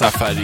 سفری.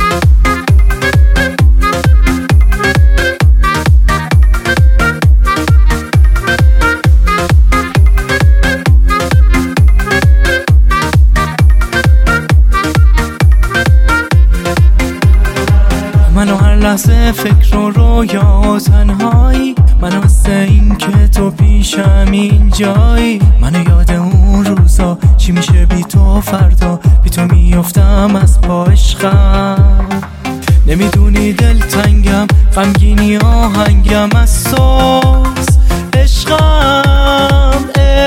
منو هر لحظه فکر و رویا تنهایی، منو مثل این که تو پیشم اینجایی، منو یاد اون روزا چی میشه بی تو فردا، بی تو میافتم از پا عشقم، نمیدونی دل تنگم غمگینی آهنگم از سوز عشقم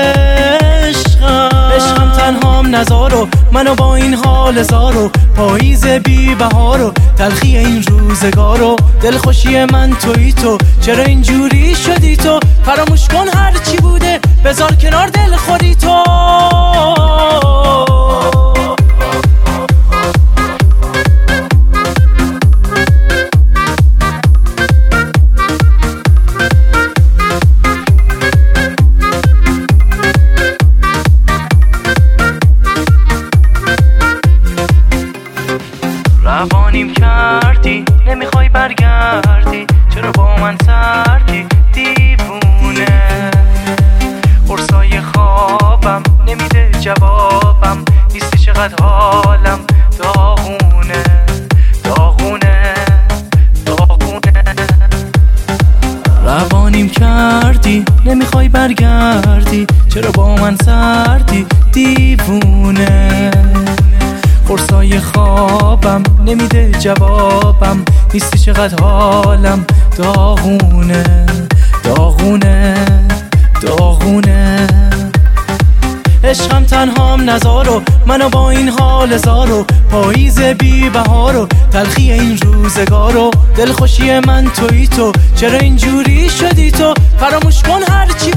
عشقم تنهام نزارو منو با این حال زارو، پاییز بی بهارو تلخی این روزگارو، دلخوشی من تویی تو، چرا اینجوری شدی تو، فراموش کن هر چی بوده بذار کنار دل خودی تو. روانیم کردی نمیخوای برگردی، چرا با من سردی دیوونه، قرصای خوابم نمیده جوابم، نیستی چقدر حالم داغونه داغونه داغونه. روانیم کردی نمیخوای برگردی، چرا با من سردی دیوونه، قرصای خوابم نمیده جوابم، نیستی چقدر حالم داغونه داغونه داغونه. عشقم تنهام نزارو منو با این حال زارو، پاییز بی بهارو تلخی این روزگارو، دلخوشی من تویی تو، چرا اینجوری شدی تو، فراموش کن هر چی